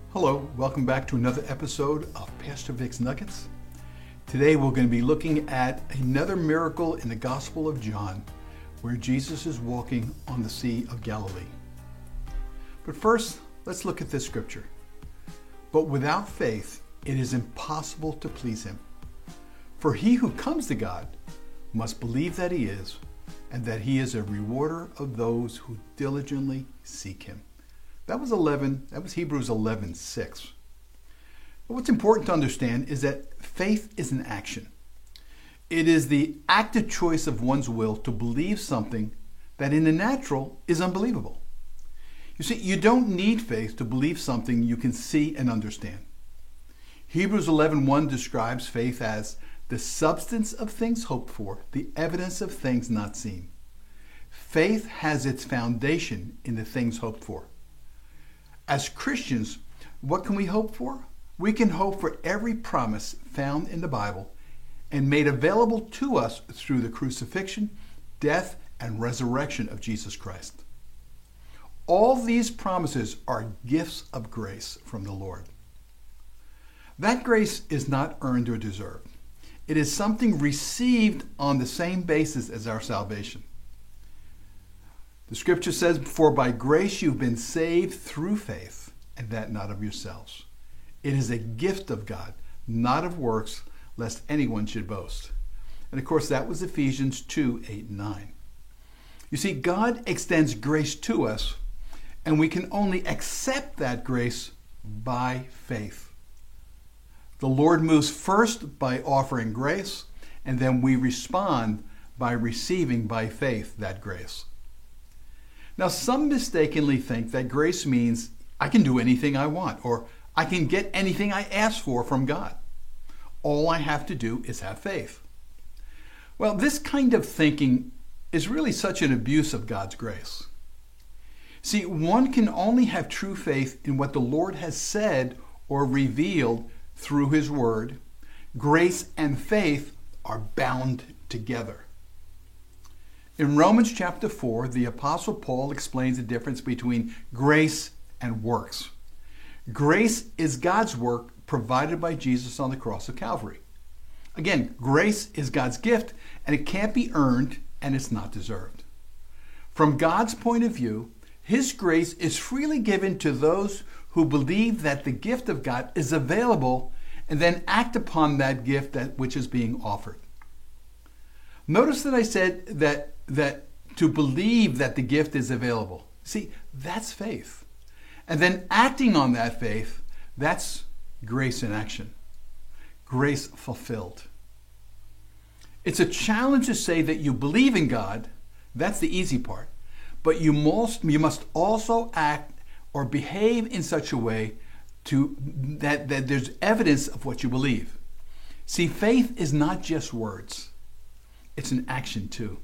Hello, welcome back to another episode of Pastor Vic's Nuggets. Today we're going to be looking at another miracle in the Gospel of John, where Jesus is walking on the Sea of Galilee. But first, let's look at this scripture. But without faith, it is impossible to please him. For he who comes to God must believe that he is, and that he is a rewarder of those who diligently seek him. That was Hebrews 11:6. But what's important to understand is that faith is an action. It is the active choice of one's will to believe something that in the natural is unbelievable. You see, you don't need faith to believe something you can see and understand. Hebrews 11:1 describes faith as the substance of things hoped for, the evidence of things not seen. Faith has its foundation in the things hoped for. As Christians, what can we hope for? We can hope for every promise found in the Bible and made available to us through the crucifixion, death, and resurrection of Jesus Christ. All these promises are gifts of grace from the Lord. That grace is not earned or deserved. It is something received on the same basis as our salvation. The scripture says, "For by grace you've been saved through faith, and that not of yourselves. It is a gift of God, not of works, lest anyone should boast." And of course, that was Ephesians 2:8-9. You see, God extends grace to us, and we can only accept that grace by faith. The Lord moves first by offering grace, and then we respond by receiving by faith that grace. Now, some mistakenly think that grace means I can do anything I want, or I can get anything I ask for from God. All I have to do is have faith. Well, this kind of thinking is really such an abuse of God's grace. See, one can only have true faith in what the Lord has said or revealed through his word. Grace and faith are bound together. In Romans chapter 4, the Apostle Paul explains the difference between grace and works. Grace is God's work provided by Jesus on the cross of Calvary. Again, grace is God's gift, and it can't be earned, and it's not deserved. From God's point of view, his grace is freely given to those who believe that the gift of God is available and then act upon that gift which is being offered. Notice that I said that to believe that the gift is available. See, that's faith. And then acting on that faith, that's grace in action. Grace fulfilled. It's a challenge to say that you believe in God. That's the easy part. But you must also act or behave in such a way that there's evidence of what you believe. See, faith is not just words. It's an action too.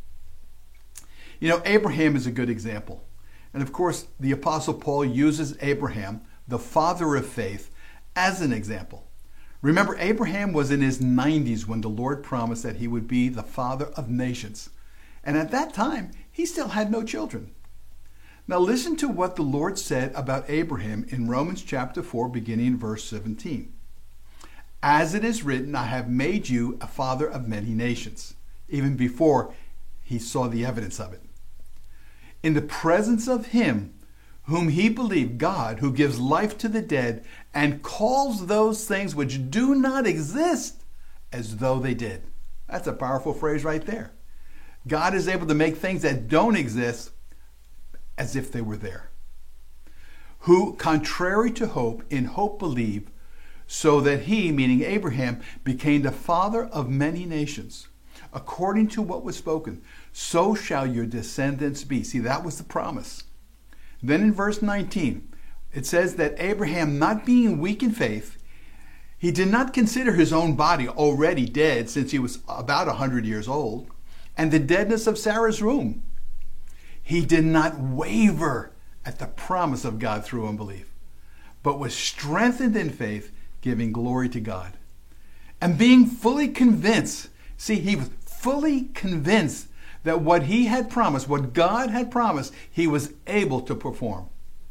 You know, Abraham is a good example. And of course, the Apostle Paul uses Abraham, the father of faith, as an example. Remember, Abraham was in his 90s when the Lord promised that he would be the father of nations. And at that time, he still had no children. Now listen to what the Lord said about Abraham in Romans chapter 4, beginning in verse 17. "As it is written, I have made you a father of many nations," even before he saw the evidence of it. "In the presence of him whom he believed, God, who gives life to the dead and calls those things which do not exist as though they did." That's a powerful phrase right there. God is able to make things that don't exist as if they were there. "Who, contrary to hope, in hope believed, so that he," meaning Abraham, "became the father of many nations. According to what was spoken, so shall your descendants be." See, that was the promise. Then in verse 19, it says that Abraham, not being weak in faith, he did not consider his own body already dead, since he was about 100 years old, and the deadness of Sarah's womb. He did not waver at the promise of God through unbelief, but was strengthened in faith, giving glory to God. And being fully convinced, see, he was fully convinced that what he had promised, what God had promised, he was able to perform.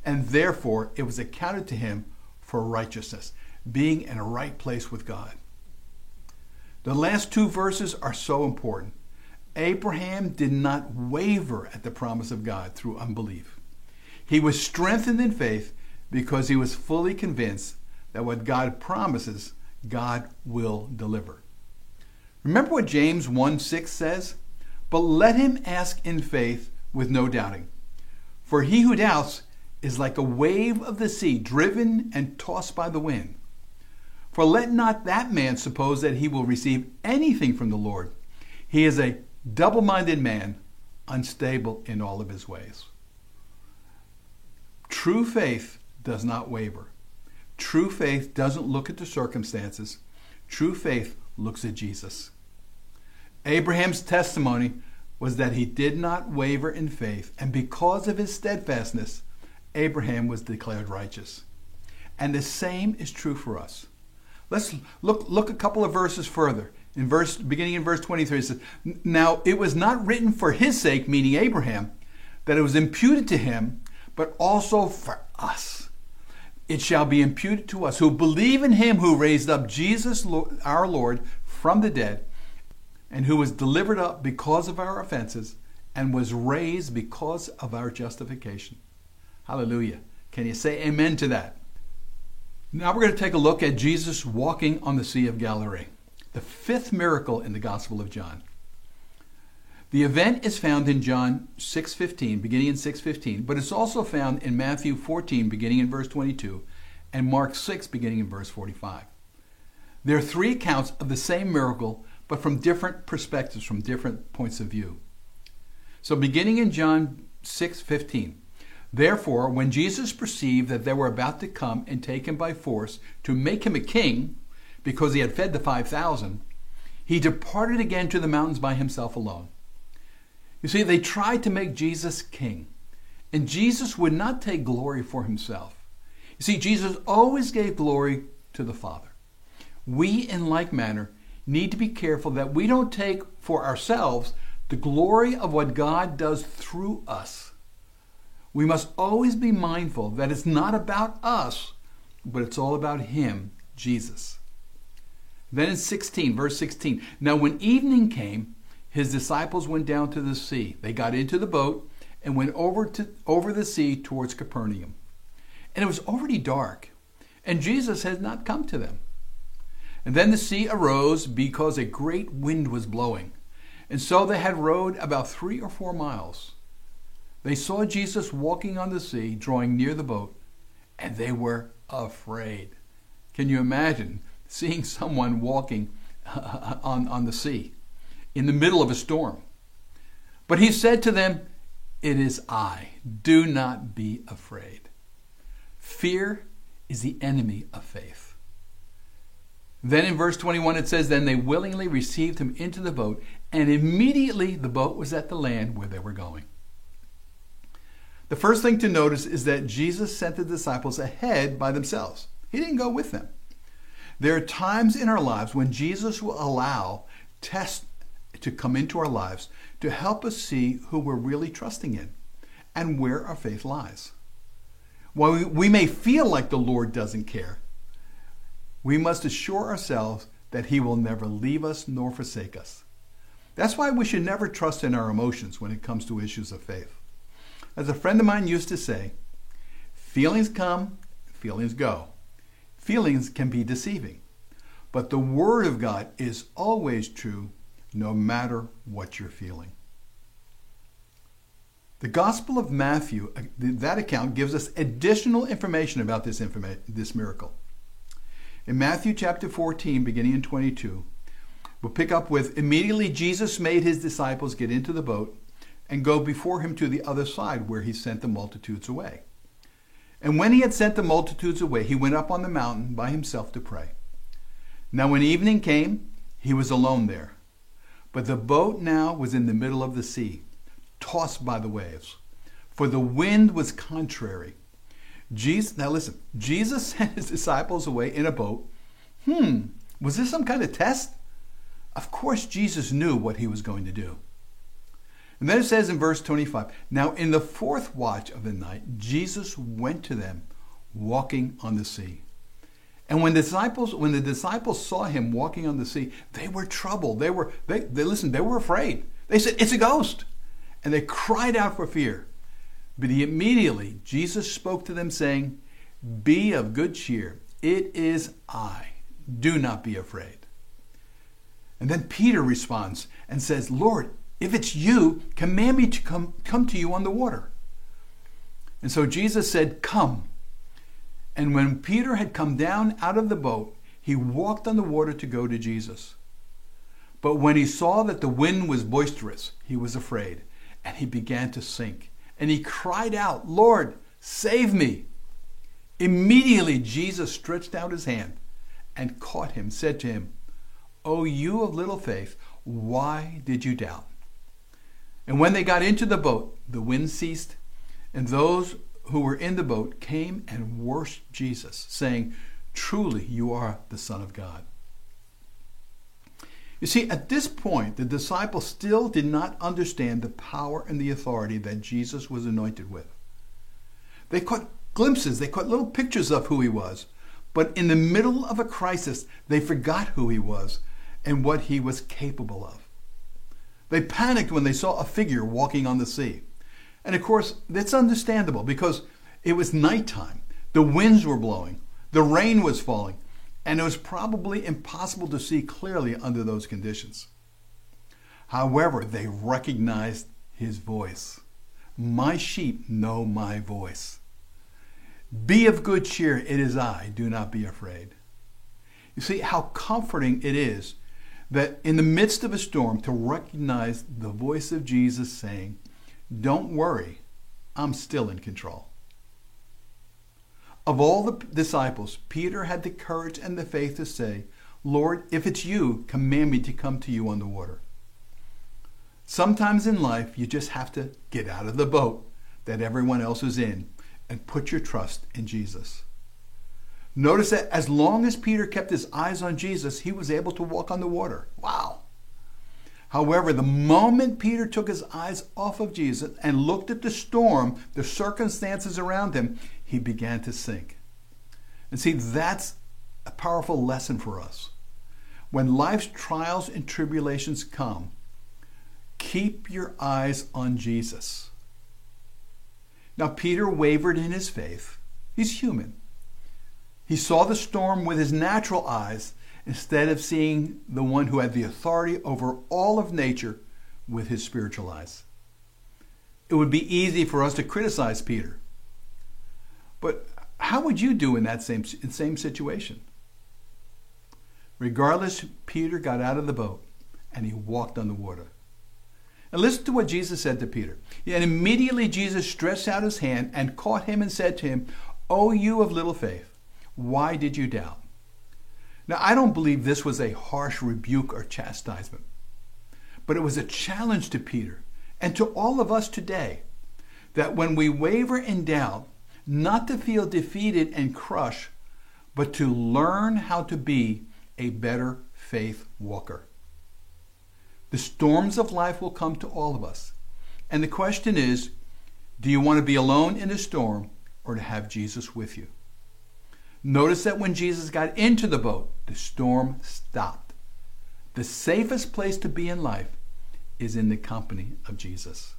and therefore it was accounted to him for righteousness, being in a right place with God. The last two verses are so important. Abraham did not waver at the promise of God through unbelief. He was strengthened in faith because he was fully convinced that what God promises, God will deliver. Remember what James 1:6 says? But let him ask in faith with no doubting. For he who doubts is like a wave of the sea, driven and tossed by the wind. For let not that man suppose that he will receive anything from the Lord. He is a double-minded man, unstable in all of his ways. True faith does not waver. True faith doesn't look at the circumstances. True faith looks at Jesus. Abraham's testimony was that he did not waver in faith, and because of his steadfastness, Abraham was declared righteous. And the same is true for us. Let's look a couple of verses further. Beginning in verse 23, it says, Now it was not written for his sake, meaning Abraham, that it was imputed to him, but also for us. It shall be imputed to us who believe in him who raised up Jesus, our Lord, from the dead, and who was delivered up because of our offenses and was raised because of our justification. Hallelujah. Can you say amen to that? Now we're going to take a look at Jesus walking on the Sea of Galilee, the fifth miracle in the Gospel of John. The event is found in John 6:15, beginning in 6:15, but it's also found in Matthew 14, beginning in verse 22, and Mark 6, beginning in verse 45. There are three accounts of the same miracle, but from different perspectives, from different points of view. So beginning in John 6:15, Therefore, when Jesus perceived that they were about to come and take him by force to make him a king, because he had fed the 5,000, he departed again to the mountains by himself alone. You see, they tried to make Jesus king, and Jesus would not take glory for himself. You see, Jesus always gave glory to the Father. We, in like manner, need to be careful that we don't take for ourselves the glory of what God does through us. We must always be mindful that it's not about us, but it's all about him, Jesus. Then in verse 16, Now when evening came, his disciples went down to the sea. They got into the boat and went over the sea towards Capernaum. And it was already dark, and Jesus had not come to them. And then the sea arose because a great wind was blowing. And so they had rowed about 3 or 4 miles. They saw Jesus walking on the sea, drawing near the boat, and they were afraid. Can you imagine seeing someone walking on the sea in the middle of a storm? But he said to them, It is I. Do not be afraid. Fear is the enemy of faith. Then in verse 21 it says, Then they willingly received him into the boat, and immediately the boat was at the land where they were going. The first thing to notice is that Jesus sent the disciples ahead by themselves. He didn't go with them. There are times in our lives when Jesus will allow tests to come into our lives to help us see who we're really trusting in and where our faith lies. While we may feel like the Lord doesn't care, we must assure ourselves that he will never leave us nor forsake us. That's why we should never trust in our emotions when it comes to issues of faith. As a friend of mine used to say, feelings come, feelings go. Feelings can be deceiving, but the Word of God is always true no matter what you're feeling. The Gospel of Matthew, that account gives us additional information about this miracle. In Matthew chapter 14, beginning in 22, we'll pick up with, Immediately Jesus made his disciples get into the boat and go before him to the other side, where he sent the multitudes away. And when he had sent the multitudes away, he went up on the mountain by himself to pray. Now when evening came, he was alone there. But the boat now was in the middle of the sea, tossed by the waves, for the wind was contrary. Now listen, Jesus sent his disciples away in a boat. Was this some kind of test? Of course Jesus knew what he was going to do. And then it says in verse 25, now in the fourth watch of the night, Jesus went to them walking on the sea. And when the disciples saw him walking on the sea, they were troubled. They were afraid. They said, it's a ghost. And they cried out for fear. But immediately Jesus spoke to them saying, be of good cheer. It is I. Do not be afraid. And then Peter responds and says, Lord, if it's you, command me to come to you on the water. And so Jesus said, come. And when Peter had come down out of the boat, he walked on the water to go to Jesus. But when he saw that the wind was boisterous, he was afraid, and he began to sink. And he cried out, Lord, save me. Immediately Jesus stretched out his hand and caught him, said to him, O you of little faith, why did you doubt? And when they got into the boat, the wind ceased, and those who were in the boat came and worshipped Jesus, saying, truly you are the Son of God. You see, at this point, the disciples still did not understand the power and the authority that Jesus was anointed with. They caught glimpses, they caught little pictures of who he was, but in the middle of a crisis, they forgot who he was and what he was capable of. They panicked when they saw a figure walking on the sea. And of course, that's understandable because it was nighttime. The winds were blowing. The rain was falling. And it was probably impossible to see clearly under those conditions. However, they recognized his voice. My sheep know my voice. Be of good cheer. It is I. Do not be afraid. You see how comforting it is that in the midst of a storm to recognize the voice of Jesus saying, don't worry, I'm still in control. Of all the disciples, Peter had the courage and the faith to say, Lord, if it's you, command me to come to you on the water. Sometimes in life, you just have to get out of the boat that everyone else is in and put your trust in Jesus. Notice that as long as Peter kept his eyes on Jesus, he was able to walk on the water. Wow. However, the moment Peter took his eyes off of Jesus and looked at the storm, the circumstances around him, he began to sink. And see, that's a powerful lesson for us. When life's trials and tribulations come, keep your eyes on Jesus. Now, Peter wavered in his faith. He's human. He saw the storm with his natural eyes instead of seeing the one who had the authority over all of nature with his spiritual eyes. It would be easy for us to criticize Peter. But how would you do in that same situation? Regardless, Peter got out of the boat and he walked on the water. And listen to what Jesus said to Peter. And immediately Jesus stretched out his hand and caught him and said to him, O you of little faith, why did you doubt? Now, I don't believe this was a harsh rebuke or chastisement, but it was a challenge to Peter and to all of us today that when we waver in doubt, not to feel defeated and crushed, but to learn how to be a better faith walker. The storms of life will come to all of us. And the question is, do you want to be alone in the storm or to have Jesus with you? Notice that when Jesus got into the boat, the storm stopped. The safest place to be in life is in the company of Jesus.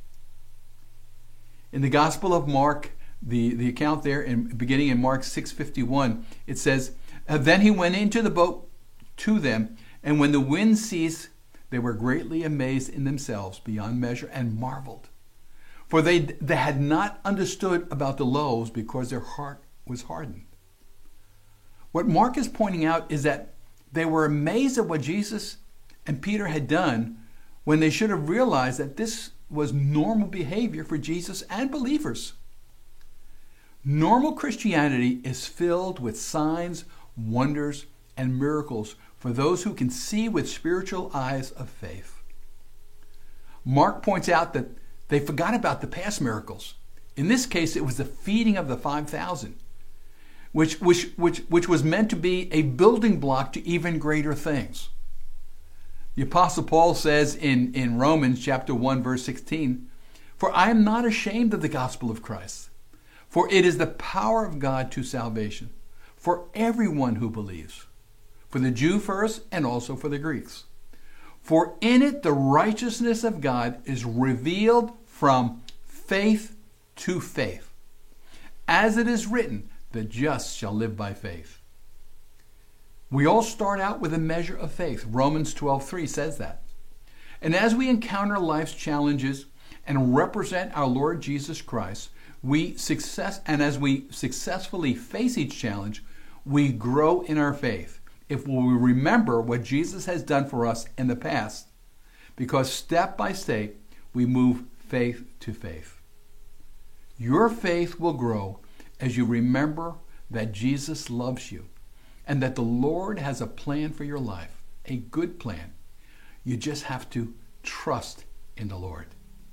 In the Gospel of Mark, the account there, beginning in Mark 6:51, it says, Then he went into the boat to them, and when the wind ceased, they were greatly amazed in themselves beyond measure and marveled. For they had not understood about the loaves because their heart was hardened. What Mark is pointing out is that they were amazed at what Jesus and Peter had done when they should have realized that this was normal behavior for Jesus and believers. Normal Christianity is filled with signs, wonders, and miracles for those who can see with spiritual eyes of faith. Mark points out that they forgot about the past miracles. In this case, it was the feeding of the 5,000. Which was meant to be a building block to even greater things. The Apostle Paul says in Romans chapter 1, verse 16, "For I am not ashamed of the gospel of Christ, for it is the power of God to salvation for everyone who believes, for the Jew first and also for the Greeks. For in it the righteousness of God is revealed from faith to faith. As it is written, the just shall live by faith." We all start out with a measure of faith. Romans 12:3 says that. And as we encounter life's challenges and represent our Lord Jesus Christ, as we successfully face each challenge, we grow in our faith if we remember what Jesus has done for us in the past, because step by step we move faith to faith. Your faith will grow as you remember that Jesus loves you and that the Lord has a plan for your life, a good plan. You just have to trust in the Lord.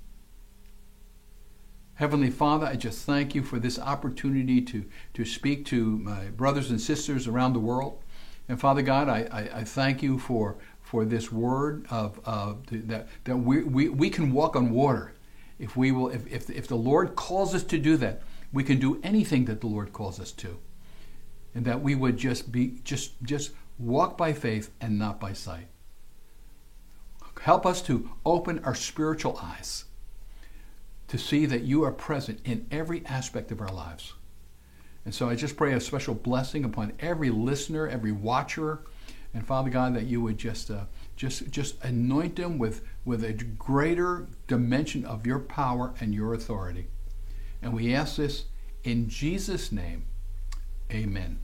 Heavenly Father, I just thank you for this opportunity to speak to my brothers and sisters around the world. And Father God, I thank you for this word that we can walk on water. If the Lord calls us to do that, we can do anything that the Lord calls us to. And that we would just walk by faith and not by sight. Help us to open our spiritual eyes to see that you are present in every aspect of our lives. And so I just pray a special blessing upon every listener, every watcher, and Father God, that you would just anoint them with a greater dimension of your power and your authority. And we ask this in Jesus' name. Amen.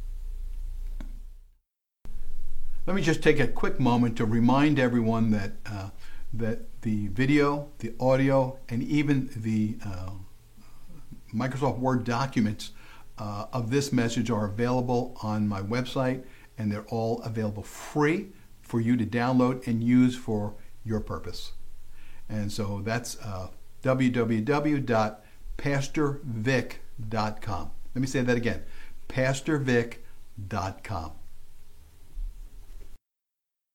Let me just take a quick moment to remind everyone that the video, the audio, and even the Microsoft Word documents of this message are available on my website, and they're all available free for you to download and use for your purpose. And so that's www.pastorvic.com. Let me say that again, pastorvic.com.